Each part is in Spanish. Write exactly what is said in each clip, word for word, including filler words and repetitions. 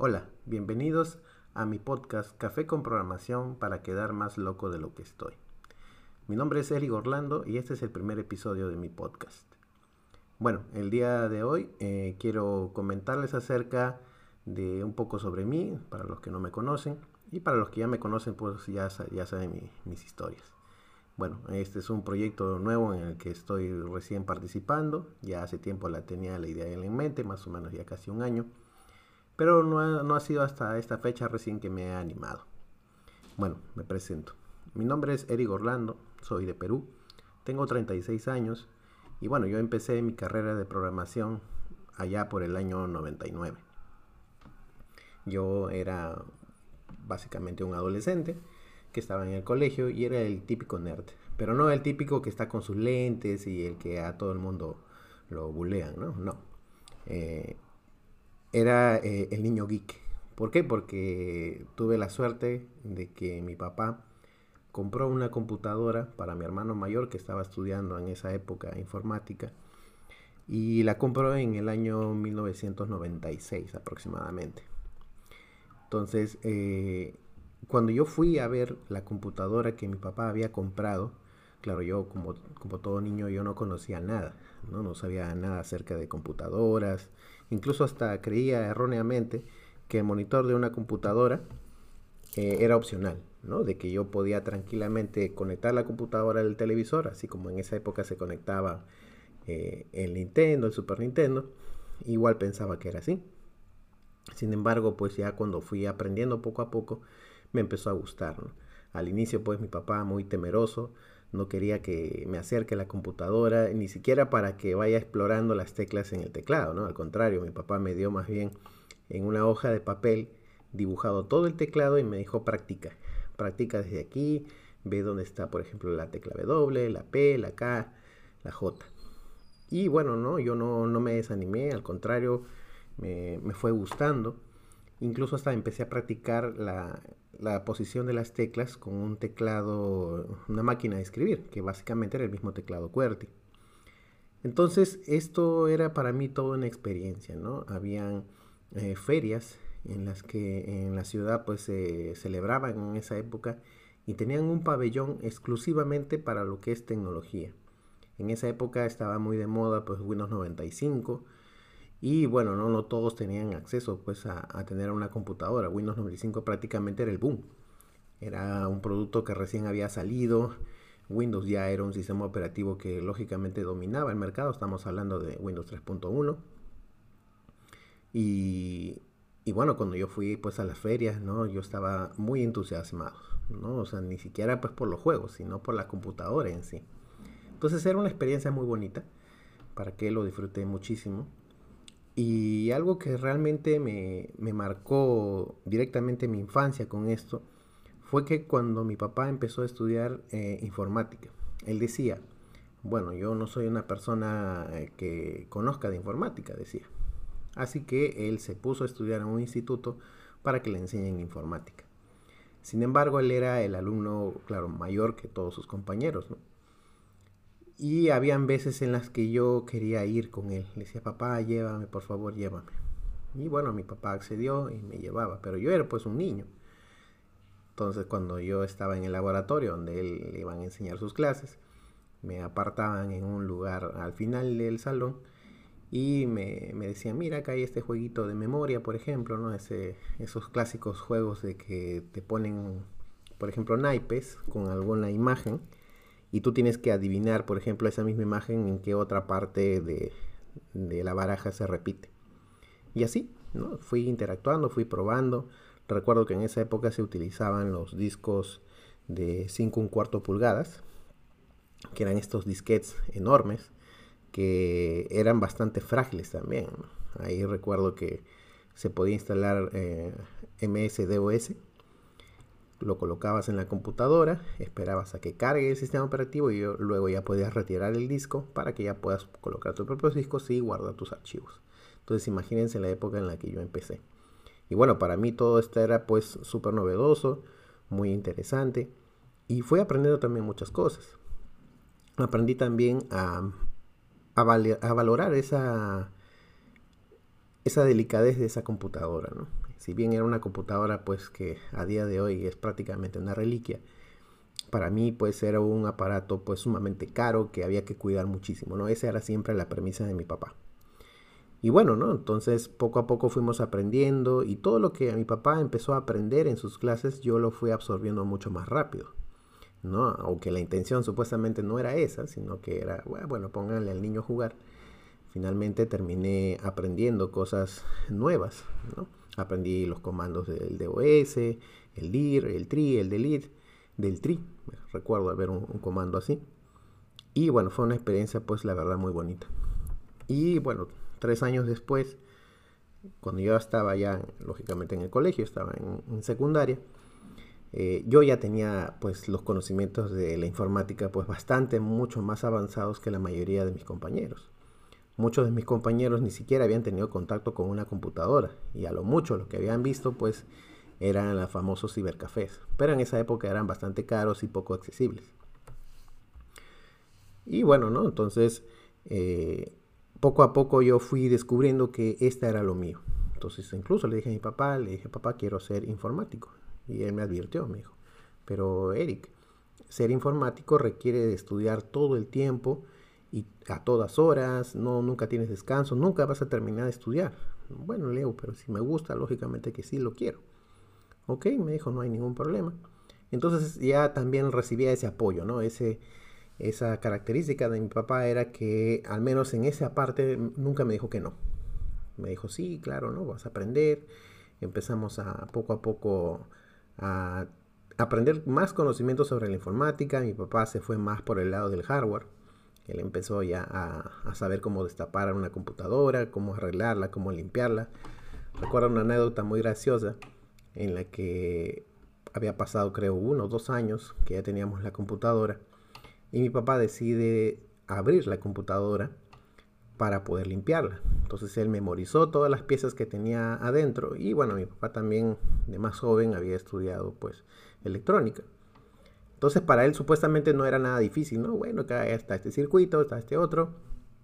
Hola, bienvenidos a mi podcast Café con Programación para quedar más loco de lo que estoy. Mi nombre es Eric Orlando y este es el primer episodio de mi podcast. Bueno, el día de hoy eh, quiero comentarles acerca de un poco sobre mí, para los que no me conocen, y para los que ya me conocen pues ya, ya saben mi, mis historias. Bueno, este es un proyecto nuevo en el que estoy recién participando, ya hace tiempo la tenía la idea en mente, más o menos ya casi un año. Pero no ha, no ha sido hasta esta fecha recién que me he animado. Bueno, me presento. Mi nombre es Eric Orlando, soy de Perú, tengo treinta y seis años y bueno, yo empecé mi carrera de programación allá por el año noventa y nueve. Yo era básicamente un adolescente que estaba en el colegio y era el típico nerd, pero no el típico que está con sus lentes y el que a todo el mundo lo bulean, ¿no? No. Eh, Era eh, el niño geek. ¿Por qué? Porque tuve la suerte de que mi papá compró una computadora para mi hermano mayor que estaba estudiando en esa época informática y la compró en el año mil novecientos noventa y seis aproximadamente. Entonces, eh, cuando yo fui a ver la computadora que mi papá había comprado, claro, yo como, como todo niño yo no conocía nada, ¿no? No sabía nada acerca de computadoras, incluso hasta creía erróneamente que el monitor de una computadora eh, era opcional, ¿no? De que yo podía tranquilamente conectar la computadora al televisor, así como en esa época se conectaba eh, el Nintendo, el Super Nintendo, igual pensaba que era así. Sin embargo, pues ya cuando fui aprendiendo poco a poco, me empezó a gustar, ¿no? Al inicio, pues mi papá muy temeroso, no quería que me acerque a la computadora, ni siquiera para que vaya explorando las teclas en el teclado, ¿no? Al contrario, mi papá me dio más bien en una hoja de papel dibujado todo el teclado y me dijo practica, practica desde aquí, ve dónde está, por ejemplo, la tecla W, la P, la K, la J. Y bueno, no, yo no, no me desanimé, al contrario, me, me fue gustando. Incluso hasta empecé a practicar la, la posición de las teclas con un teclado, una máquina de escribir, que básicamente era el mismo teclado QWERTY. Entonces, esto era para mí toda una experiencia, ¿no? Habían eh, ferias en las que en la ciudad pues se celebraban en esa época y tenían un pabellón exclusivamente para lo que es tecnología. En esa época estaba muy de moda pues Windows noventa y cinco y bueno, no, no todos tenían acceso pues a, a tener una computadora. Windows noventa y cinco prácticamente era el boom. Era un producto que recién había salido. Windows ya era un sistema operativo que lógicamente dominaba el mercado. Estamos hablando de Windows tres punto uno. Y, y bueno, cuando yo fui pues a las ferias, ¿no? Yo estaba muy entusiasmado, ¿no? O sea, ni siquiera pues por los juegos, sino por la computadora en sí. Entonces era una experiencia muy bonita, para que lo disfruté muchísimo. Y algo que realmente me, me marcó directamente mi infancia con esto fue que cuando mi papá empezó a estudiar eh, informática, él decía, bueno, yo no soy una persona eh, que conozca de informática, decía. Así que él se puso a estudiar en un instituto para que le enseñen informática. Sin embargo, él era el alumno, claro, mayor que todos sus compañeros, ¿no? Y habían veces en las que yo quería ir con él. Le decía, papá, llévame, por favor, llévame. Y bueno, mi papá accedió y me llevaba, pero yo era pues un niño. Entonces cuando yo estaba en el laboratorio donde él le iban a enseñar sus clases, me apartaban en un lugar al final del salón y me, me decían, mira, acá hay este jueguito de memoria, por ejemplo, ¿no? Ese, esos clásicos juegos de que te ponen, por ejemplo, naipes con alguna imagen y tú tienes que adivinar, por ejemplo, esa misma imagen en qué otra parte de, de la baraja se repite. Y así, ¿no? Fui interactuando, fui probando. Recuerdo que en esa época se utilizaban los discos de cinco y un cuarto pulgadas, que eran estos disquetes enormes, que eran bastante frágiles también, ¿no? Ahí recuerdo que se podía instalar eh, M S D O S, lo colocabas en la computadora, esperabas a que cargue el sistema operativo y luego ya podías retirar el disco para que ya puedas colocar tus propios discos y guardar tus archivos. Entonces imagínense la época en la que yo empecé. Y bueno, para mí todo esto era pues súper novedoso, muy interesante y fui aprendiendo también muchas cosas. Aprendí también a, a, val- a valorar esa, esa delicadez de esa computadora, ¿no? si bien era una computadora pues que a día de hoy es prácticamente una reliquia, para mí pues era un aparato pues sumamente caro que había que cuidar muchísimo, ¿no? Esa era siempre la premisa de mi papá. Y bueno, ¿no? Entonces poco a poco fuimos aprendiendo y todo lo que mi papá empezó a aprender en sus clases yo lo fui absorbiendo mucho más rápido, ¿no? Aunque la intención supuestamente no era esa, sino que era, bueno, pónganle al niño a jugar. Finalmente terminé aprendiendo cosas nuevas, ¿no? Aprendí los comandos del D O S, el dir, el tri, el delete, del tri. Recuerdo haber un, un comando así. Y bueno, fue una experiencia pues la verdad muy bonita. Y bueno, tres años después, cuando yo estaba ya, lógicamente en el colegio, estaba en, en secundaria, eh, yo ya tenía pues los conocimientos de la informática pues bastante, mucho más avanzados que la mayoría de mis compañeros. Muchos de mis compañeros ni siquiera habían tenido contacto con una computadora y a lo mucho lo que habían visto pues eran los famosos cibercafés, pero en esa época eran bastante caros y poco accesibles. Y bueno, ¿no? Entonces, eh, poco a poco yo fui descubriendo que esta era lo mío. Entonces incluso le dije a mi papá, le dije, papá, quiero ser informático. Y él me advirtió, me dijo, pero Eric, ser informático requiere de estudiar todo el tiempo y a todas horas, no, nunca tienes descanso, nunca vas a terminar de estudiar. Bueno, Leo, pero si me gusta, lógicamente que sí lo quiero. Ok, me dijo, no hay ningún problema. Entonces ya también recibía ese apoyo, ¿no? Ese, esa característica de mi papá era que, al menos en esa parte, nunca me dijo que no. Me dijo, sí, claro, ¿no? Vas a aprender. Empezamos a poco a poco a aprender más conocimientos sobre la informática. Mi papá se fue más por el lado del hardware. Él empezó ya a, a saber cómo destapar una computadora, cómo arreglarla, cómo limpiarla. Recuerdo una anécdota muy graciosa en la que había pasado creo uno o dos años que ya teníamos la computadora y mi papá decide abrir la computadora para poder limpiarla. Entonces él memorizó todas las piezas que tenía adentro y bueno, mi papá también de más joven había estudiado pues electrónica. Entonces para él supuestamente no era nada difícil, ¿no? Bueno, acá está este circuito, está este otro.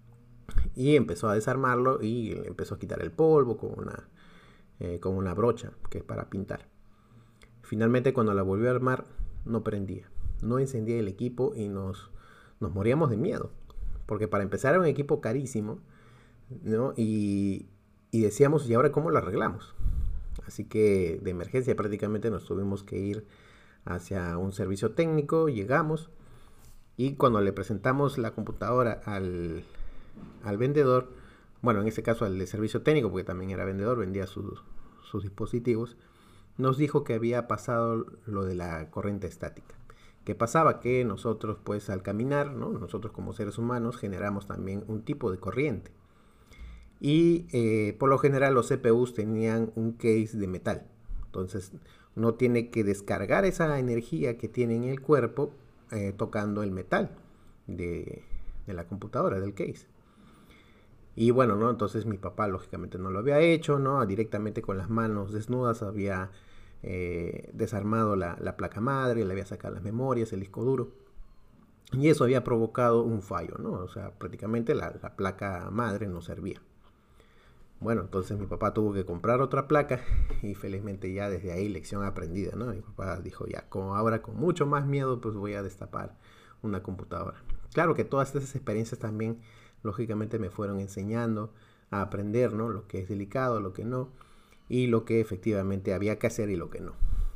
Y empezó a desarmarlo y empezó a quitar el polvo con una, eh, con una brocha que es para pintar. Finalmente cuando la volvió a armar no prendía, no encendía el equipo y nos, nos moríamos de miedo. Porque para empezar era un equipo carísimo, ¿no? Y, y decíamos, ¿y ahora cómo lo arreglamos? Así que de emergencia prácticamente nos tuvimos que ir hacia un servicio técnico, llegamos y cuando le presentamos la computadora al, al vendedor, bueno, en este caso al de servicio técnico, porque también era vendedor, vendía sus, sus dispositivos, nos dijo que había pasado lo de la corriente estática. ¿Qué pasaba? Que nosotros pues al caminar, ¿no? Nosotros como seres humanos generamos también un tipo de corriente. Y eh, por lo general los C P Us tenían un case de metal. Entonces uno tiene que descargar esa energía que tiene en el cuerpo eh, tocando el metal de, de la computadora, del case. Y bueno, ¿no? Entonces mi papá lógicamente no lo había hecho, ¿no? Directamente con las manos desnudas había eh, desarmado la, la placa madre, le había sacado las memorias, el disco duro. Y eso había provocado un fallo, ¿no? O sea, prácticamente la, la placa madre no servía. Bueno, entonces mi papá tuvo que comprar otra placa y felizmente ya desde ahí lección aprendida, ¿no? Mi papá dijo ya, como ahora con mucho más miedo pues voy a destapar una computadora. Claro que todas estas experiencias también lógicamente me fueron enseñando a aprender, ¿no? Lo que es delicado, lo que no, y lo que efectivamente había que hacer y lo que no.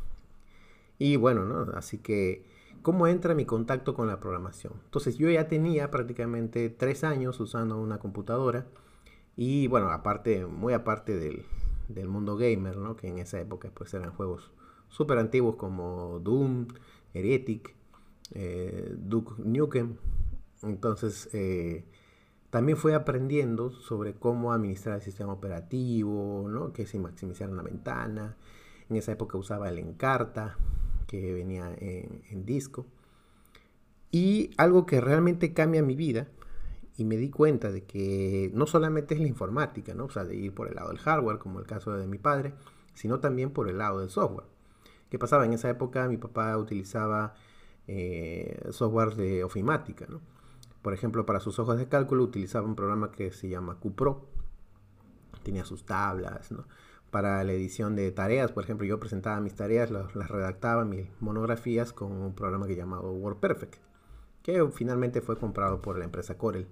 Y bueno, ¿no? Así que, ¿cómo entra mi contacto con la programación? Entonces yo ya tenía prácticamente tres años usando una computadora. Y bueno, aparte, muy aparte del, del mundo gamer, ¿no? Que en esa época pues eran juegos súper antiguos como Doom, Heretic, eh, Duke Nukem. Entonces eh, también fui aprendiendo sobre cómo administrar el sistema operativo, ¿no? Que se maximizara una ventana. En esa época usaba el Encarta, que venía en, en disco. Y algo que realmente cambia mi vida, y me di cuenta de que no solamente es la informática, ¿no? O sea, de ir por el lado del hardware, como el caso de mi padre, sino también por el lado del software. ¿Qué pasaba? En esa época mi papá utilizaba eh, software de ofimática, ¿no? Por ejemplo, para sus hojas de cálculo utilizaba un programa que se llama QPro. Tenía sus tablas, ¿no? para la edición de tareas. Por ejemplo, yo presentaba mis tareas, las, las redactaba, mis monografías, con un programa que llamado WordPerfect, que finalmente fue comprado por la empresa Corel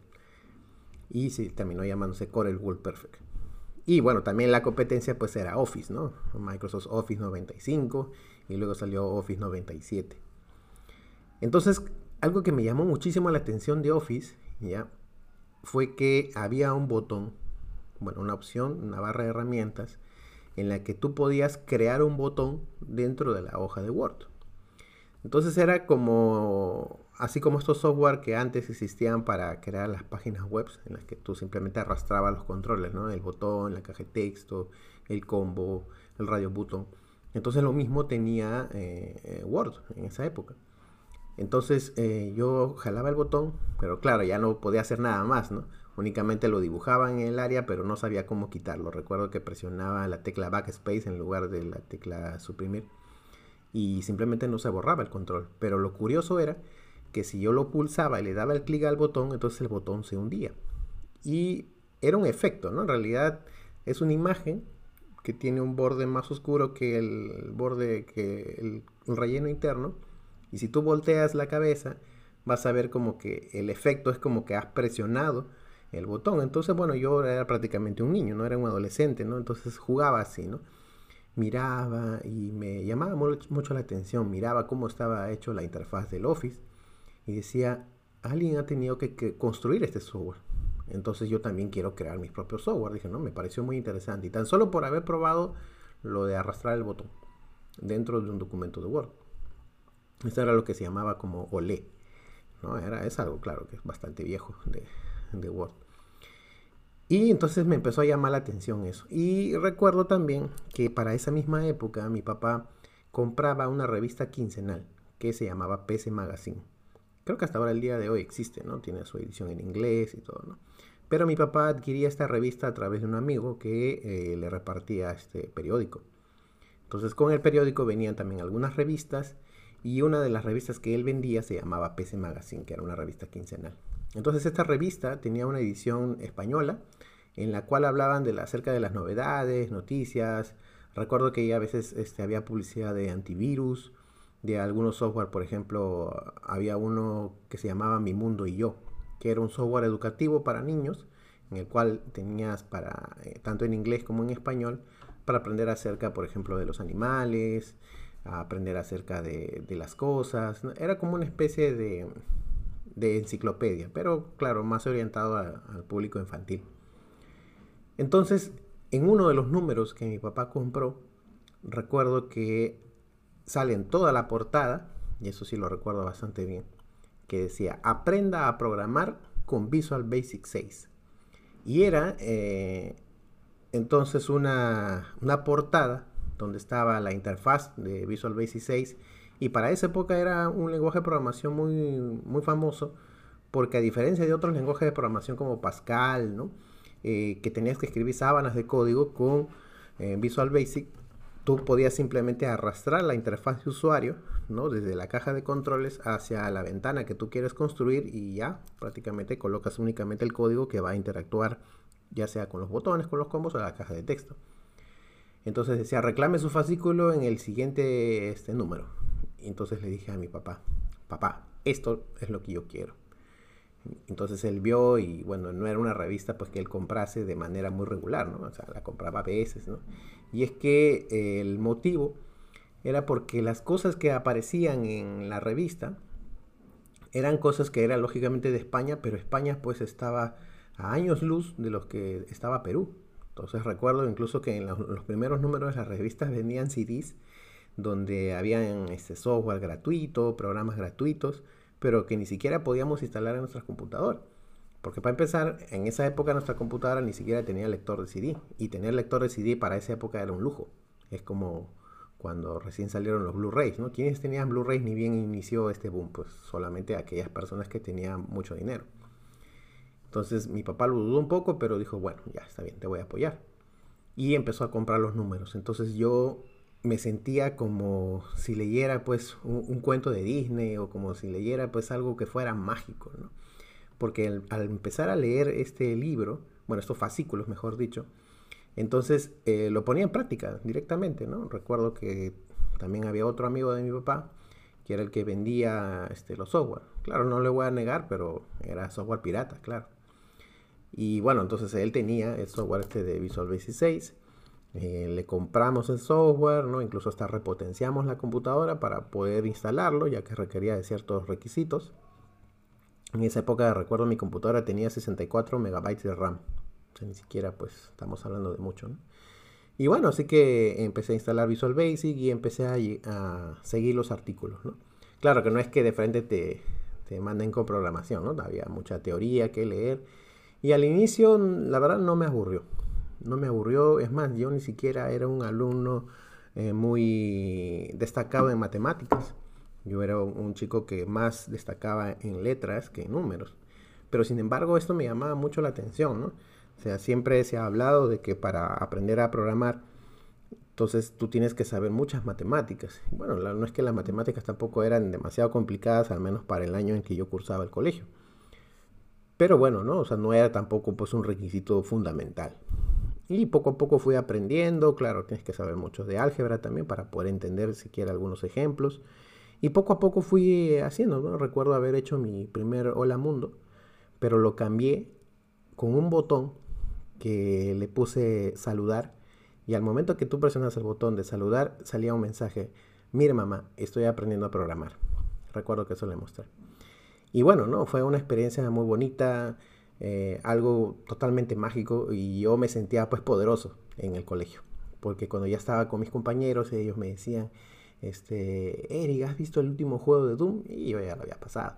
y sí, terminó llamándose Corel WordPerfect. Y bueno, también la competencia pues era Office, ¿no? Microsoft Office noventa y cinco y luego salió Office noventa y siete. Entonces, algo que me llamó muchísimo la atención de Office, ¿ya?, fue que había un botón, bueno, una opción, una barra de herramientas, en la que tú podías crear un botón dentro de la hoja de Word. Entonces era como, así como estos software que antes existían para crear las páginas web, en las que tú simplemente arrastrabas los controles, ¿no? El botón, la caja de texto, el combo, el radio button. Entonces lo mismo tenía eh, Word en esa época. Entonces eh, yo jalaba el botón, pero claro, ya no podía hacer nada más, ¿no? Únicamente lo dibujaba en el área, pero no sabía cómo quitarlo. Recuerdo que presionaba la tecla backspace en lugar de la tecla suprimir y simplemente no se borraba el control. Pero lo curioso era que si yo lo pulsaba y le daba el clic al botón, entonces el botón se hundía. Y era un efecto, ¿no? En realidad es una imagen que tiene un borde más oscuro que el borde, que el, el relleno interno. Y si tú volteas la cabeza, vas a ver como que el efecto es como que has presionado el botón. Entonces, bueno, yo era prácticamente un niño, no era un adolescente, ¿no? Entonces jugaba así, ¿no? Miraba y me llamaba mucho la atención, miraba cómo estaba hecho la interfaz del Office y decía, alguien ha tenido que, que construir este software. Entonces yo también quiero crear mis propios software. Dije, no, me pareció muy interesante. Y tan solo por haber probado lo de arrastrar el botón dentro de un documento de Word. Esto era lo que se llamaba como Olé, ¿no? Era, es algo, claro, que es bastante viejo de, de Word. Y entonces me empezó a llamar la atención eso. Y recuerdo también que para esa misma época mi papá compraba una revista quincenal que se llamaba P C Magazine. Creo que hasta ahora el día de hoy existe, ¿no? Tiene su edición en inglés y todo, ¿no? Pero mi papá adquiría esta revista a través de un amigo que eh, le repartía este periódico. Entonces con el periódico venían también algunas revistas y una de las revistas que él vendía se llamaba P C Magazine, que era una revista quincenal. Entonces esta revista tenía una edición española en la cual hablaban de la, acerca de las novedades, noticias. Recuerdo que ya a veces este, había publicidad de antivirus, de algunos software. Por ejemplo, había uno que se llamaba Mi Mundo y Yo, que era un software educativo para niños, en el cual tenías para, eh, tanto en inglés como en español, para aprender acerca, por ejemplo, de los animales, a aprender acerca de, de las cosas. Era como una especie de, de enciclopedia, pero claro, más orientado a, al público infantil. Entonces, en uno de los números que mi papá compró, recuerdo que sale en toda la portada, y eso sí lo recuerdo bastante bien, que decía, aprenda a programar con Visual Basic seis. Y era eh, entonces una, una portada donde estaba la interfaz de Visual Basic seis, y para esa época era un lenguaje de programación muy, muy famoso, porque a diferencia de otros lenguajes de programación como Pascal, ¿no? Eh, que tenías que escribir sábanas de código, con eh, Visual Basic tú podías simplemente arrastrar la interfaz de usuario, ¿no? Desde la caja de controles hacia la ventana que tú quieres construir, y ya prácticamente colocas únicamente el código que va a interactuar ya sea con los botones, con los combos o la caja de texto. Entonces decía, reclame su fascículo en el siguiente este número. Entonces le dije a mi papá, papá, esto es lo que yo quiero. Entonces él vio, y bueno, no era una revista pues que él comprase de manera muy regular, ¿no? O sea, la compraba a veces, ¿no? Y es que eh, el motivo era porque las cosas que aparecían en la revista eran cosas que eran lógicamente de España, pero España pues estaba a años luz de los que estaba Perú. Entonces recuerdo incluso que en los, los primeros números de las revistas vendían C Ds donde habían este software gratuito, programas gratuitos, pero que ni siquiera podíamos instalar en nuestras computadoras. Porque para empezar, en esa época nuestra computadora ni siquiera tenía lector de C D. Y tener lector de C D para esa época era un lujo. Es como cuando recién salieron los Blu-rays, ¿no? ¿Quiénes tenían Blu-rays ni bien inició este boom? Pues solamente aquellas personas que tenían mucho dinero. Entonces mi papá lo dudó un poco, pero dijo, bueno, ya está bien, te voy a apoyar. Y empezó a comprar los números. Entonces yo me sentía como si leyera pues un, un cuento de Disney, o como si leyera pues algo que fuera mágico, ¿no? Porque el, al empezar a leer este libro, bueno, estos fascículos mejor dicho, Entonces eh, lo ponía en práctica directamente, ¿no? Recuerdo que también había otro amigo de mi papá que era el que vendía este, los software. Claro, no le voy a negar, pero era software pirata, claro. Y bueno, entonces él tenía el software este de Visual Basic seis. Eh, le compramos el software, ¿no? Incluso hasta repotenciamos la computadora para poder instalarlo, ya que requería de ciertos requisitos. En esa época, recuerdo, mi computadora tenía sesenta y cuatro megabytes de RAM. O sea, ni siquiera, pues, estamos hablando de mucho, ¿no? Y bueno, así que empecé a instalar Visual Basic y empecé a, a seguir los artículos, ¿no? Claro que no es que de frente te, te manden con programación, ¿no? Había mucha teoría que leer. Y al inicio, la verdad, no me aburrió. No me aburrió. Es más, yo ni siquiera era un alumno eh, muy destacado en matemáticas. Yo era un chico que más destacaba en letras que en números. Pero sin embargo, esto me llamaba mucho la atención, ¿no? O sea, siempre se ha hablado de que para aprender a programar, entonces tú tienes que saber muchas matemáticas. Bueno, la, no es que las matemáticas tampoco eran demasiado complicadas, al menos para el año en que yo cursaba el colegio. Pero bueno, ¿no? O sea, no era tampoco pues un requisito fundamental. Y poco a poco fui aprendiendo, claro, tienes que saber mucho de álgebra también para poder entender siquiera algunos ejemplos. Y poco a poco fui haciendo, ¿no? Recuerdo haber hecho mi primer Hola Mundo, pero lo cambié con un botón que le puse saludar, y al momento que tú presionas el botón de saludar salía un mensaje: mire mamá, estoy aprendiendo a programar. Recuerdo que eso le mostré. Y bueno, no, fue una experiencia muy bonita, eh, algo totalmente mágico, y yo me sentía pues poderoso en el colegio, porque cuando ya estaba con mis compañeros ellos me decían, este, Eric, ¿has visto el último juego de Doom? Y yo ya lo había pasado.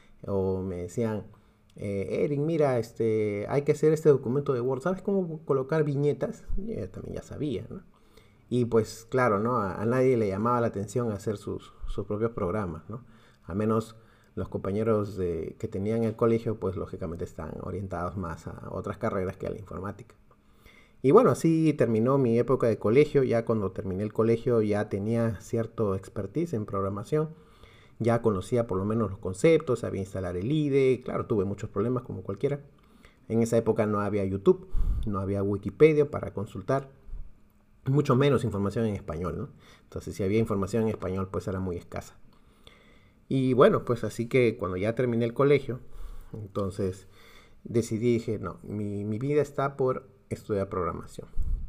O me decían, eh, Eric, mira, este, hay que hacer este documento de Word, ¿sabes cómo colocar viñetas? Y yo también ya sabía, ¿no? Y pues claro, ¿no? A, a nadie le llamaba la atención hacer sus, sus propios programas, ¿no? Al menos los compañeros de, que tenían el colegio, pues lógicamente están orientados más a otras carreras que a la informática. Y bueno, así terminó mi época de colegio. Ya cuando terminé el colegio ya tenía cierto expertise en programación. Ya conocía por lo menos los conceptos, sabía instalar el I D E. Claro, tuve muchos problemas como cualquiera. En esa época no había YouTube, no había Wikipedia para consultar, mucho menos información en español, ¿no? Entonces si había información en español pues era muy escasa. Y bueno, pues así que cuando ya terminé el colegio, entonces decidí, dije, no, mi, mi vida está por estudiar programación.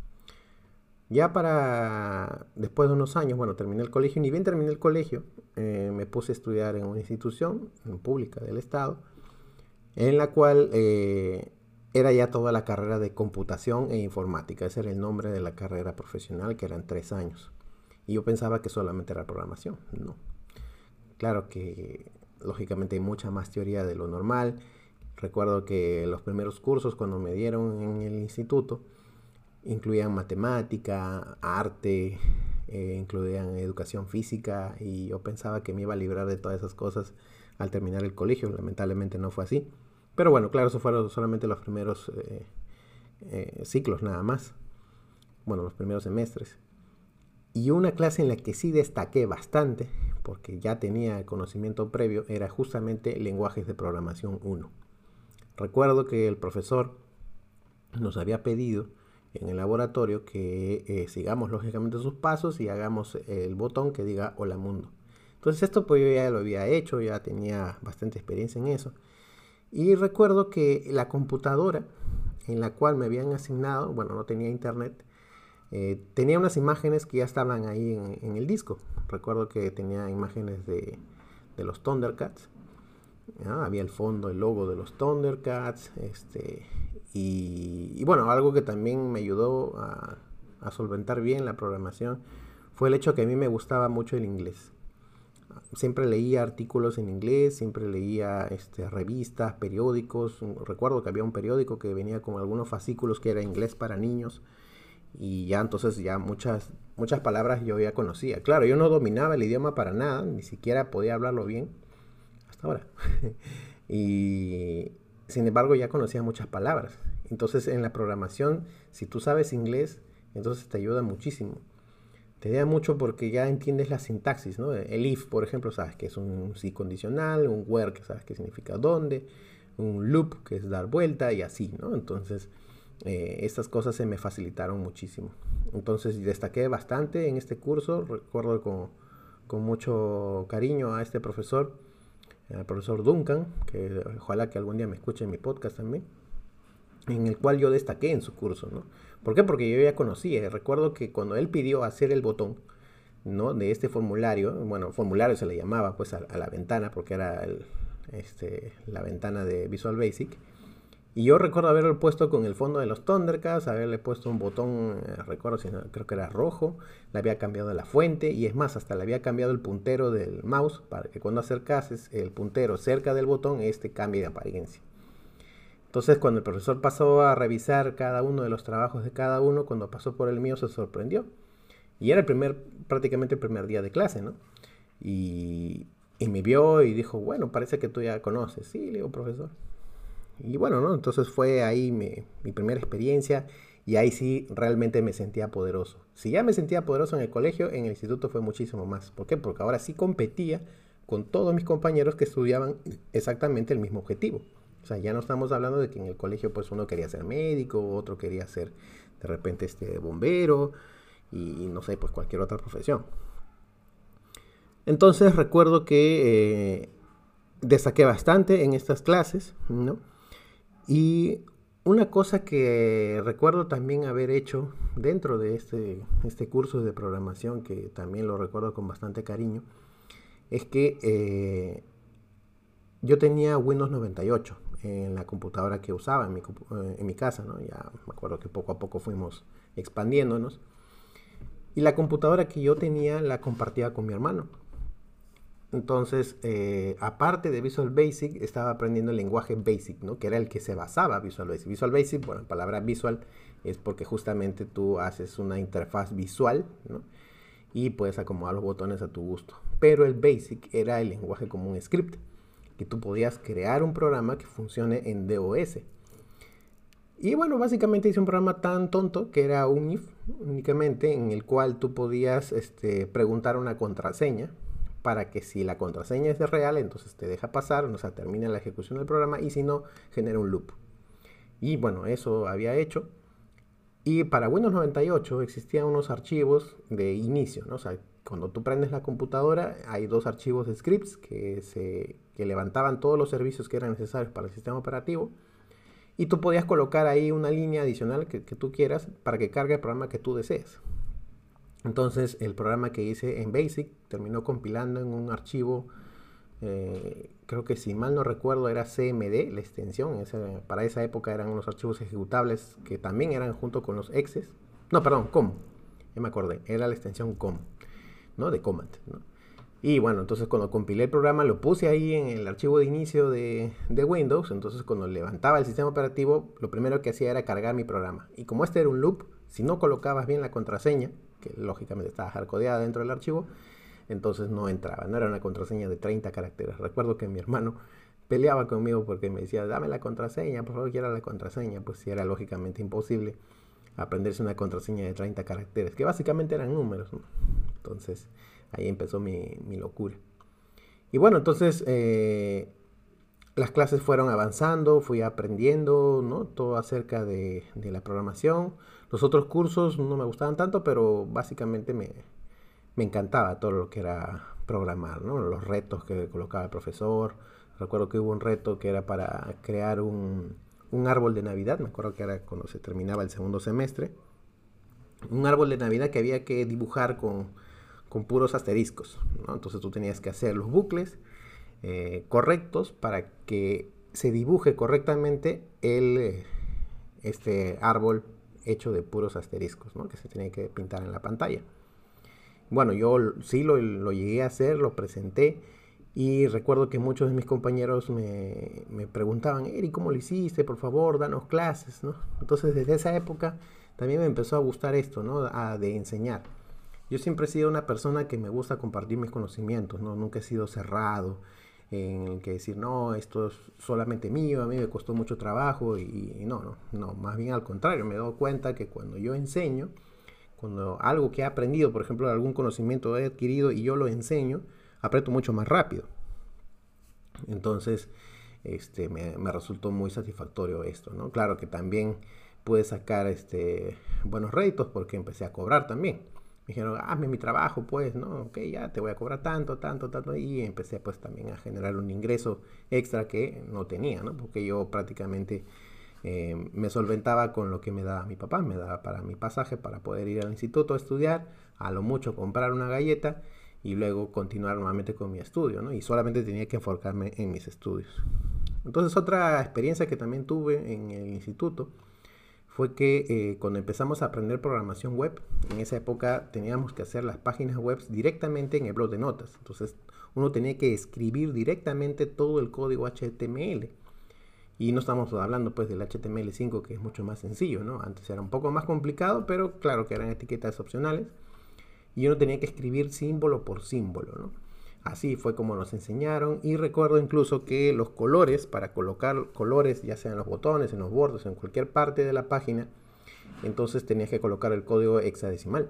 Ya para, después de unos años, bueno, terminé el colegio, ni bien terminé el colegio, eh, me puse a estudiar en una institución pública del Estado, en la cual eh, era ya toda la carrera de computación e informática. Ese era el nombre de la carrera profesional, que eran tres años. Y yo pensaba que solamente era programación, no. Claro que lógicamente hay mucha más teoría de lo normal. Recuerdo que los primeros cursos cuando me dieron en el instituto incluían matemática, arte, eh, incluían educación física, y yo pensaba que me iba a librar de todas esas cosas al terminar el colegio. Lamentablemente no fue así. Pero bueno, claro, eso fueron solamente los primeros eh, eh, ciclos nada más. Bueno, los primeros semestres. Y una clase en la que sí destaqué bastante, porque ya tenía conocimiento previo, era justamente lenguajes de programación uno. Recuerdo que el profesor nos había pedido en el laboratorio que eh, sigamos lógicamente sus pasos y hagamos el botón que diga Hola Mundo. Entonces esto pues yo ya lo había hecho, ya tenía bastante experiencia en eso. Y recuerdo que la computadora en la cual me habían asignado, bueno, no tenía internet, Eh, tenía unas imágenes que ya estaban ahí en, en el disco. Recuerdo que tenía imágenes de, de los Thundercats, ¿no? Había el fondo, el logo de los Thundercats, este, y, y bueno, algo que también me ayudó a, a solventar bien la programación fue el hecho que a mí me gustaba mucho el inglés. Siempre leía artículos en inglés, siempre leía este, revistas, periódicos. Recuerdo que había un periódico que venía con algunos fascículos que era inglés para niños. Y ya entonces ya muchas, muchas palabras yo ya conocía. Claro, yo no dominaba el idioma para nada, ni siquiera podía hablarlo bien hasta ahora. Y sin embargo ya conocía muchas palabras. Entonces en la programación, si tú sabes inglés, entonces te ayuda muchísimo. Te ayuda mucho porque ya entiendes la sintaxis, ¿no? El if, por ejemplo, sabes que es un si condicional, un where, que sabes qué significa dónde, un loop, que es dar vuelta, y así, ¿no? Entonces eh, estas cosas se me facilitaron muchísimo. Entonces destaqué bastante en este curso, recuerdo con, con mucho cariño a este profesor, al profesor Duncan, que ojalá que algún día me escuche en mi podcast también, en el cual yo destaqué en su curso, ¿no? ¿Por qué? Porque yo ya conocía, recuerdo que cuando él pidió hacer el botón, ¿no?, de este formulario, bueno, formulario se le llamaba pues a, a la ventana, porque era el, este, la ventana de Visual Basic, y yo recuerdo haberlo puesto con el fondo de los Thundercats, haberle puesto un botón, eh, recuerdo si no, creo que era rojo, le había cambiado la fuente, y es más, hasta le había cambiado el puntero del mouse, para que cuando acercases el puntero cerca del botón, este cambie de apariencia. Entonces cuando el profesor pasó a revisar cada uno de los trabajos de cada uno, cuando pasó por el mío se sorprendió. Y era el primer, prácticamente el primer día de clase, ¿no? Y, y me vio y dijo, bueno, parece que tú ya conoces. Sí, le digo, profesor. Y bueno, ¿no? Entonces fue ahí mi, mi primera experiencia y ahí sí realmente me sentía poderoso. Si ya me sentía poderoso en el colegio, en el instituto fue muchísimo más. ¿Por qué? Porque ahora sí competía con todos mis compañeros que estudiaban exactamente el mismo objetivo. O sea, ya no estamos hablando de que en el colegio pues uno quería ser médico, otro quería ser de repente este bombero y, y no sé, pues cualquier otra profesión. Entonces recuerdo que eh, destaqué bastante en estas clases, ¿no? Y una cosa que recuerdo también haber hecho dentro de este, este curso de programación, que también lo recuerdo con bastante cariño, es que eh, yo tenía Windows noventa y ocho en la computadora que usaba en mi, en mi casa, ¿no? Ya me acuerdo que poco a poco fuimos expandiéndonos. Y la computadora que yo tenía la compartía con mi hermano. Entonces, eh, aparte de Visual Basic, estaba aprendiendo el lenguaje Basic, ¿no? Que era el que se basaba Visual Basic. Visual Basic, bueno, la palabra visual es porque justamente tú haces una interfaz visual, ¿no? Y puedes acomodar los botones a tu gusto. Pero el Basic era el lenguaje como un script, que tú podías crear un programa que funcione en DOS. Y bueno, básicamente hice un programa tan tonto que era un if únicamente, en el cual tú podías este, preguntar una contraseña para que si la contraseña es de real, entonces te deja pasar, o sea, termina la ejecución del programa, y si no, genera un loop. Y bueno, eso había hecho. Y para Windows noventa y ocho existían unos archivos de inicio, ¿no? O sea, cuando tú prendes la computadora, hay dos archivos de scripts que, se, que levantaban todos los servicios que eran necesarios para el sistema operativo. Y tú podías colocar ahí una línea adicional que, que tú quieras para que cargue el programa que tú desees. Entonces el programa que hice en Basic terminó compilando en un archivo, eh, creo que si mal no recuerdo era C M D, la extensión. Esa, para esa época eran unos archivos ejecutables que también eran junto con los exes. No, perdón, com. Ya me acordé, era la extensión com, ¿no? De command, ¿no? Y bueno, entonces cuando compilé el programa lo puse ahí en el archivo de inicio de, de Windows. Entonces cuando levantaba el sistema operativo, lo primero que hacía era cargar mi programa. Y como este era un loop, si no colocabas bien la contraseña, que lógicamente estaba hardcodeada dentro del archivo, entonces no entraba. No era una contraseña de treinta caracteres. Recuerdo que mi hermano peleaba conmigo porque me decía, dame la contraseña, por favor, quiero la contraseña. Pues sí, era lógicamente imposible aprenderse una contraseña de treinta caracteres, que básicamente eran números, ¿no? Entonces ahí empezó mi, mi locura. Y bueno, entonces eh, las clases fueron avanzando, fui aprendiendo, ¿no? Todo acerca de, de la programación. Los otros cursos no me gustaban tanto, pero básicamente me, me encantaba todo lo que era programar, ¿no? Los retos que colocaba el profesor. Recuerdo que hubo un reto que era para crear un, un árbol de Navidad. Me acuerdo que era cuando se terminaba el segundo semestre. Un árbol de Navidad que había que dibujar con, con puros asteriscos, ¿no? Entonces tú tenías que hacer los bucles eh, correctos para que se dibuje correctamente el, eh, este árbol hecho de puros asteriscos, ¿no? Que se tenía que pintar en la pantalla. Bueno, yo sí lo, lo llegué a hacer, lo presenté, y recuerdo que muchos de mis compañeros me, me preguntaban, Eri, ¿cómo lo hiciste? Por favor, danos clases, ¿no? Entonces desde esa época también me empezó a gustar esto, ¿no? A, de enseñar. Yo siempre he sido una persona que me gusta compartir mis conocimientos, ¿no? Nunca he sido cerrado en el que decir, no, esto es solamente mío, a mí me costó mucho trabajo, y, y no, no, no, más bien al contrario, me he dado cuenta que cuando yo enseño, cuando algo que he aprendido, por ejemplo, algún conocimiento he adquirido y yo lo enseño, aprendo mucho más rápido. Entonces, este, me, me resultó muy satisfactorio esto, ¿no? Claro que también pude sacar este, buenos réditos porque empecé a cobrar también. Me dijeron, hazme mi trabajo, pues, ¿no? Ok, ya te voy a cobrar tanto, tanto, tanto. Y empecé pues también a generar un ingreso extra que no tenía, ¿no? Porque yo prácticamente eh, me solventaba con lo que me daba mi papá. Me daba para mi pasaje, para poder ir al instituto a estudiar, a lo mucho comprar una galleta y luego continuar nuevamente con mi estudio, ¿no? Y solamente tenía que enfocarme en mis estudios. Entonces otra experiencia que también tuve en el instituto fue que eh, cuando empezamos a aprender programación web, en esa época teníamos que hacer las páginas web directamente en el blog de notas. Entonces uno tenía que escribir directamente todo el código H T M L. Y no estamos hablando pues del H T M L cinco, que es mucho más sencillo, ¿no? Antes era un poco más complicado, pero claro que eran etiquetas opcionales. Y uno tenía que escribir símbolo por símbolo, ¿no? Así fue como nos enseñaron, y recuerdo incluso que los colores, para colocar colores, ya sea en los botones, en los bordes, en cualquier parte de la página, entonces tenías que colocar el código hexadecimal.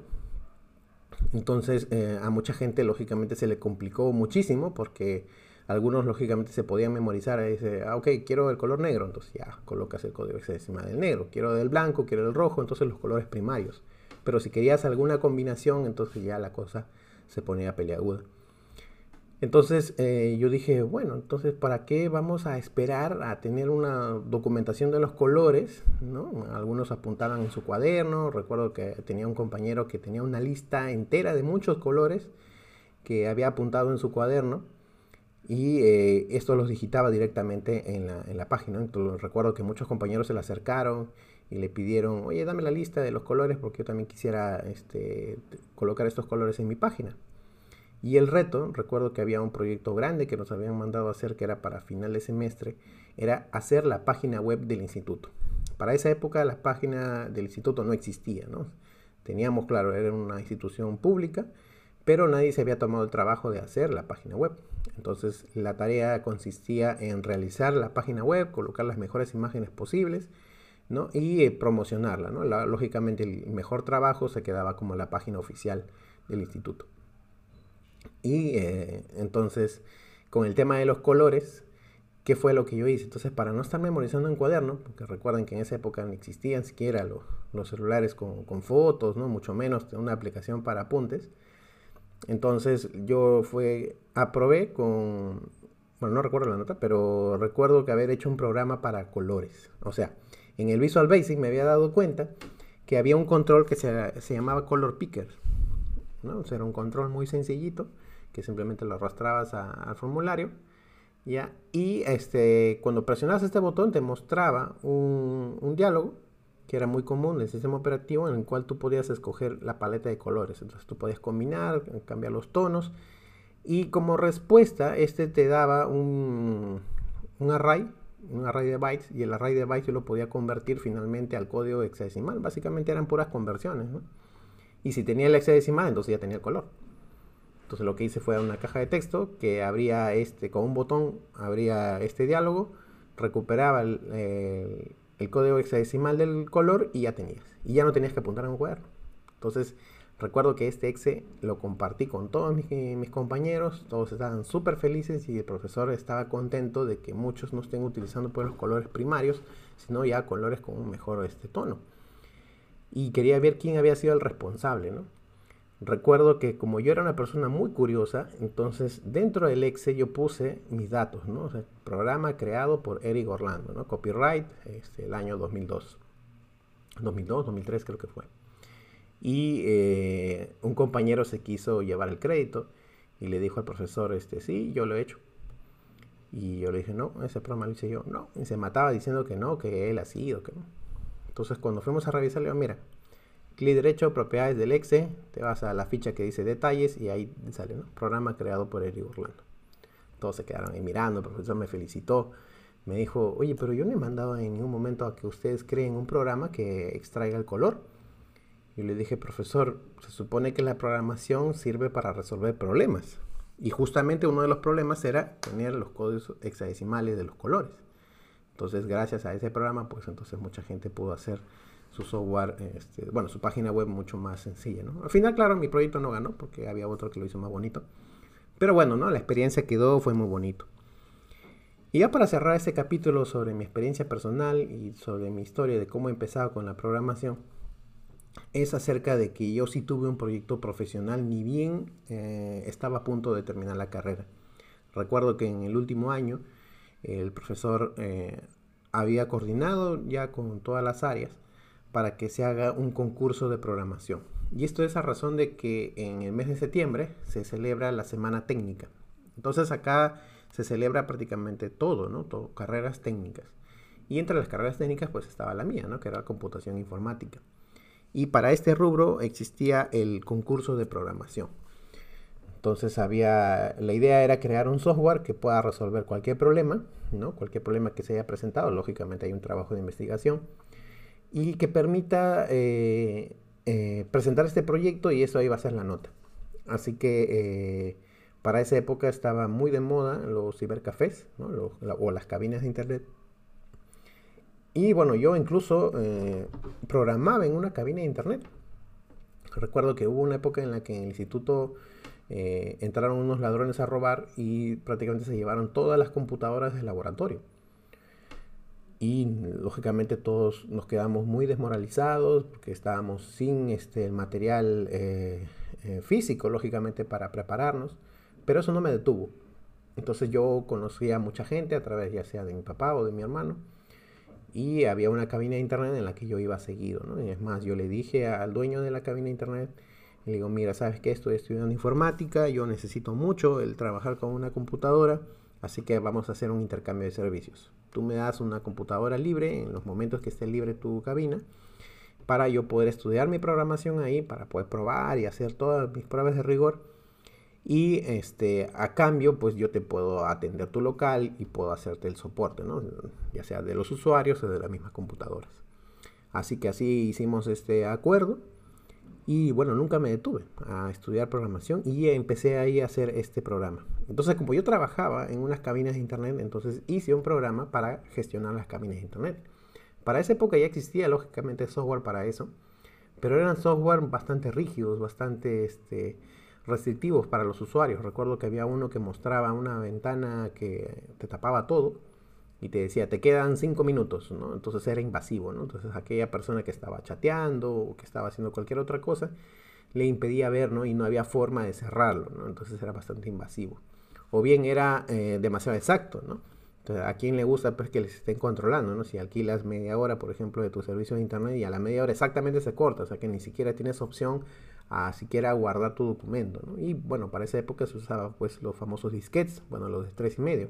Entonces eh, a mucha gente lógicamente se le complicó muchísimo, porque algunos lógicamente se podían memorizar, y dice, ah, ok, quiero el color negro, entonces ya colocas el código hexadecimal del negro, quiero del blanco, quiero del rojo, entonces los colores primarios. Pero si querías alguna combinación, entonces ya la cosa se ponía peliaguda. Entonces eh, yo dije, bueno, entonces ¿para qué vamos a esperar a tener una documentación de los colores, ¿no? Algunos apuntaban en su cuaderno. Recuerdo que tenía un compañero que tenía una lista entera de muchos colores que había apuntado en su cuaderno, y eh, esto los digitaba directamente en la, en la página. Entonces recuerdo que muchos compañeros se le acercaron y le pidieron, oye, dame la lista de los colores porque yo también quisiera este, colocar estos colores en mi página. Y el reto, recuerdo que había un proyecto grande que nos habían mandado a hacer, que era para final de semestre, era hacer la página web del instituto. Para esa época la página del instituto no existía, ¿no? Teníamos, claro, era una institución pública, pero nadie se había tomado el trabajo de hacer la página web. Entonces la tarea consistía en realizar la página web, colocar las mejores imágenes posibles, ¿no? Y eh, promocionarla, ¿no? La, lógicamente el mejor trabajo se quedaba como la página oficial del instituto. Y eh, entonces, con el tema de los colores, ¿qué fue lo que yo hice? Entonces, para no estar memorizando en cuaderno, porque recuerden que en esa época no existían siquiera los, los celulares con, con fotos, ¿no? Mucho menos una aplicación para apuntes. Entonces, yo fue, aprobé con, bueno, no recuerdo la nota, pero recuerdo que haber hecho un programa para colores. O sea, en el Visual Basic me había dado cuenta que había un control que se, se llamaba Color Picker, ¿no? O sea, era un control muy sencillito que simplemente lo arrastrabas a, al formulario, ¿ya? Y este, cuando presionabas este botón te mostraba un, un diálogo que era muy común en el sistema operativo, en el cual tú podías escoger la paleta de colores. Entonces tú podías combinar, cambiar los tonos, y como respuesta este te daba un, un array, un array de bytes, y el array de bytes yo lo podía convertir finalmente al código hexadecimal. Básicamente eran puras conversiones, ¿no? Y si tenía el hexadecimal, entonces ya tenía el color. Entonces lo que hice fue una caja de texto que abría este, con un botón, abría este diálogo, recuperaba el, el, el código hexadecimal del color y ya tenías. Y ya no tenías que apuntar en un cuaderno. Entonces recuerdo que este exe lo compartí con todos mis, mis compañeros, todos estaban súper felices, y el profesor estaba contento de que muchos no estén utilizando pues los colores primarios, sino ya colores con un mejor este, tono. Y quería ver quién había sido el responsable, ¿no? Recuerdo que como yo era una persona muy curiosa, entonces dentro del exe yo puse mis datos, ¿no? O sea, programa creado por Eric Orlando, ¿no? Copyright, este, el año dos mil dos. dos mil dos, dos mil tres creo que fue. Y eh, un compañero se quiso llevar el crédito y le dijo al profesor, este, sí, yo lo he hecho. Y yo le dije, no, ese programa lo hice yo. No, y se mataba diciendo que no, que él ha sido, que no. Entonces cuando fuimos a revisar, le digo, mira, clic derecho, propiedades del exe, te vas a la ficha que dice detalles y ahí sale, ¿no? Programa creado por Eric Orlando. Todos se quedaron ahí mirando, el profesor me felicitó, me dijo, oye, pero yo no he mandado en ningún momento a que ustedes creen un programa que extraiga el color. Y le dije, profesor, se supone que la programación sirve para resolver problemas. Y justamente uno de los problemas era tener los códigos hexadecimales de los colores. Entonces, gracias a ese programa, pues entonces mucha gente pudo hacer su software, este, bueno, su página web mucho más sencilla, ¿no? Al final, claro, mi proyecto no ganó porque había otro que lo hizo más bonito. Pero bueno, ¿no? La experiencia quedó, fue muy bonito. Y ya para cerrar este capítulo sobre mi experiencia personal y sobre mi historia de cómo he empezado con la programación, es acerca de que yo sí tuve un proyecto profesional, ni bien eh, estaba a punto de terminar la carrera. Recuerdo que en el último año el profesor eh, había coordinado ya con todas las áreas para que se haga un concurso de programación. Y esto es a razón de que en el mes de septiembre se celebra la semana técnica. Entonces acá se celebra prácticamente todo, ¿no? Todo, carreras técnicas. Y entre las carreras técnicas pues estaba la mía, ¿no? Que era computación informática. Y para este rubro existía el concurso de programación. Entonces había, la idea era crear un software que pueda resolver cualquier problema, ¿no? Cualquier problema que se haya presentado. Lógicamente hay un trabajo de investigación. Y que permita eh, eh, presentar este proyecto, y eso iba a ser la nota. Así que eh, para esa época estaba muy de moda los cibercafés, ¿no? Los, la, o las cabinas de internet. Y bueno, yo incluso eh, programaba en una cabina de internet. Recuerdo que hubo una época en la que en el instituto eh, entraron unos ladrones a robar y prácticamente se llevaron todas las computadoras del laboratorio. Y lógicamente todos nos quedamos muy desmoralizados porque estábamos sin este, el material eh, eh, físico, lógicamente, para prepararnos. Pero eso no me detuvo. Entonces yo conocí a mucha gente a través ya sea de mi papá o de mi hermano. Y había una cabina de internet en la que yo iba seguido, ¿no? Y es más, yo le dije al dueño de la cabina de internet, le digo, mira, ¿sabes qué? Estoy estudiando informática, yo necesito mucho el trabajar con una computadora, así que vamos a hacer un intercambio de servicios. Tú me das una computadora libre en los momentos que esté libre tu cabina para yo poder estudiar mi programación ahí, para poder probar y hacer todas mis pruebas de rigor. Y este, a cambio, pues yo te puedo atender tu local y puedo hacerte el soporte, ¿no? Ya sea de los usuarios o de las mismas computadoras. Así que así hicimos este acuerdo. Y bueno, nunca me detuve a estudiar programación y empecé ahí a hacer este programa. Entonces, como yo trabajaba en unas cabinas de internet, entonces hice un programa para gestionar las cabinas de internet. Para esa época ya existía, lógicamente, software para eso, pero eran software bastante rígidos, bastante este, restrictivos para los usuarios. Recuerdo que había uno que mostraba una ventana que te tapaba todo y te decía, te quedan cinco minutos, ¿no? Entonces era invasivo, ¿no? Entonces aquella persona que estaba chateando o que estaba haciendo cualquier otra cosa, le impedía ver, ¿no? Y no había forma de cerrarlo, ¿no? Entonces era bastante invasivo. O bien era eh, demasiado exacto, ¿no? Entonces, ¿a quién le gusta pues que les estén controlando, ¿no? Si alquilas media hora, por ejemplo, de tu servicio de internet y a la media hora exactamente se corta, o sea que ni siquiera tienes opción a siquiera guardar tu documento, ¿no? Y bueno, para esa época se usaba pues los famosos disquetes, bueno, los de tres y medio,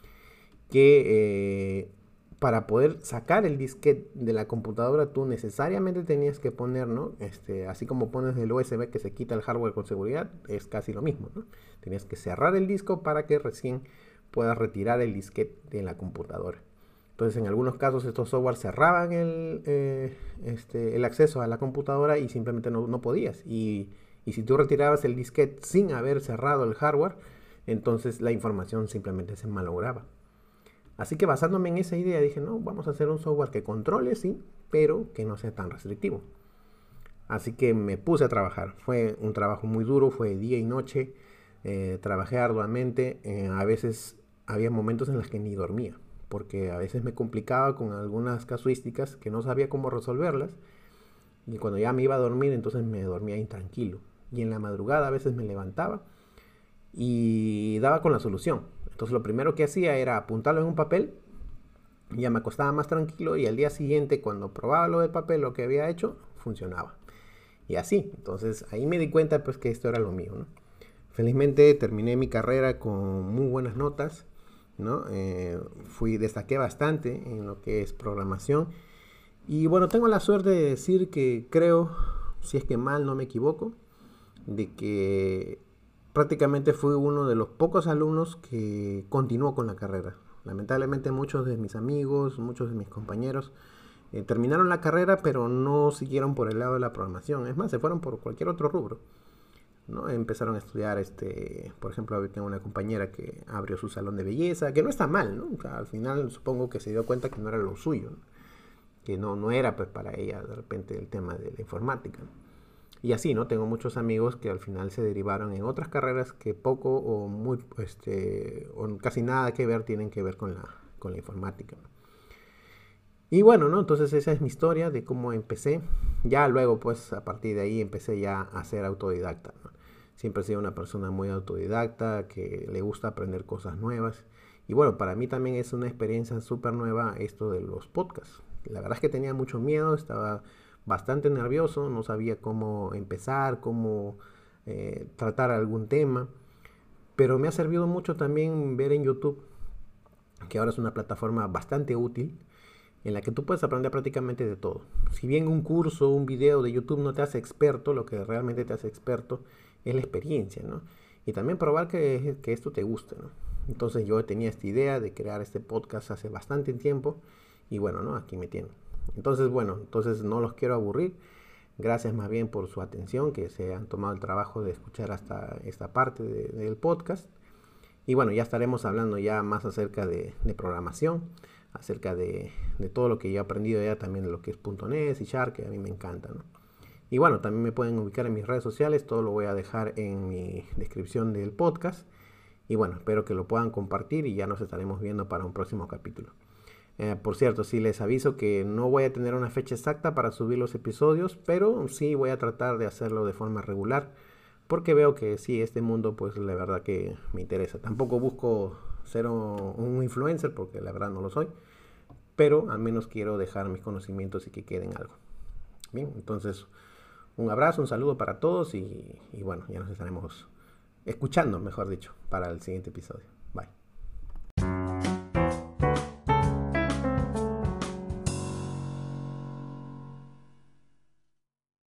que eh, para poder sacar el disquete de la computadora tú necesariamente tenías que poner, ¿no? Este, así como pones el U S B que se quita el hardware con seguridad, es casi lo mismo, ¿no? Tenías que cerrar el disco para que recién puedas retirar el disquete de la computadora. Entonces, en algunos casos estos software cerraban el, eh, este, el acceso a la computadora y simplemente no, no podías. Y, y si tú retirabas el disquete sin haber cerrado el hardware, entonces la información simplemente se malograba. Así que basándome en esa idea dije, no, vamos a hacer un software que controle, sí, pero que no sea tan restrictivo. Así que me puse a trabajar. Fue un trabajo muy duro, fue día y noche. Eh, trabajé arduamente. Eh, a veces había momentos en los que ni dormía, porque a veces me complicaba con algunas casuísticas que no sabía cómo resolverlas. Y cuando ya me iba a dormir, entonces me dormía intranquilo. Y en la madrugada a veces me levantaba y daba con la solución. Entonces lo primero que hacía era apuntarlo en un papel, ya me acostaba más tranquilo y al día siguiente cuando probaba lo del papel, lo que había hecho, funcionaba. Y así, entonces ahí me di cuenta pues que esto era lo mío, ¿no? Felizmente terminé mi carrera con muy buenas notas, ¿no? Eh, fui, destaqué bastante en lo que es programación. Y bueno, tengo la suerte de decir que creo, si es que mal no me equivoco, de que prácticamente fui uno de los pocos alumnos que continuó con la carrera. Lamentablemente muchos de mis amigos, muchos de mis compañeros eh, terminaron la carrera pero no siguieron por el lado de la programación. Es más, se fueron por cualquier otro rubro, ¿no? Empezaron a estudiar, este, por ejemplo, tengo una compañera que abrió su salón de belleza, que no está mal, ¿no? O sea, al final supongo que se dio cuenta que no era lo suyo, ¿no? Que no, no era pues para ella de repente el tema de la informática, ¿no? Y así, ¿no? Tengo muchos amigos que al final se derivaron en otras carreras que poco o muy, este, o casi nada que ver tienen que ver con la, con la informática, ¿no? Y bueno, ¿no? Entonces esa es mi historia de cómo empecé. Ya luego, pues, a partir de ahí empecé ya a ser autodidacta, ¿no? Siempre he sido una persona muy autodidacta, que le gusta aprender cosas nuevas. Y bueno, para mí también es una experiencia súper nueva esto de los podcasts. La verdad es que tenía mucho miedo, estaba bastante nervioso, no sabía cómo empezar, cómo eh, tratar algún tema. Pero me ha servido mucho también ver en YouTube, que ahora es una plataforma bastante útil, en la que tú puedes aprender prácticamente de todo. Si bien un curso, un video de YouTube no te hace experto, lo que realmente te hace experto es la experiencia, ¿no? Y también probar que, que esto te guste, ¿no? Entonces yo tenía esta idea de crear este podcast hace bastante tiempo y bueno, ¿no? Aquí me tienen. Entonces, bueno, entonces no los quiero aburrir. Gracias más bien por su atención, que se han tomado el trabajo de escuchar hasta esta parte de, del podcast. Y bueno, ya estaremos hablando ya más acerca de, de programación, acerca de, de todo lo que yo he aprendido ya también de lo que es punto net y Sharp, que a mí me encanta, ¿no? Y bueno, también me pueden ubicar en mis redes sociales, todo lo voy a dejar en mi descripción del podcast. Y bueno, espero que lo puedan compartir y ya nos estaremos viendo para un próximo capítulo. Eh, por cierto, sí les aviso que no voy a tener una fecha exacta para subir los episodios, pero sí voy a tratar de hacerlo de forma regular, porque veo que sí, este mundo pues la verdad que me interesa. Tampoco busco ser un influencer, porque la verdad no lo soy, pero al menos quiero dejar mis conocimientos y que queden algo. Bien, entonces un abrazo, un saludo para todos y, y bueno, ya nos estaremos escuchando, mejor dicho, para el siguiente episodio. Bye.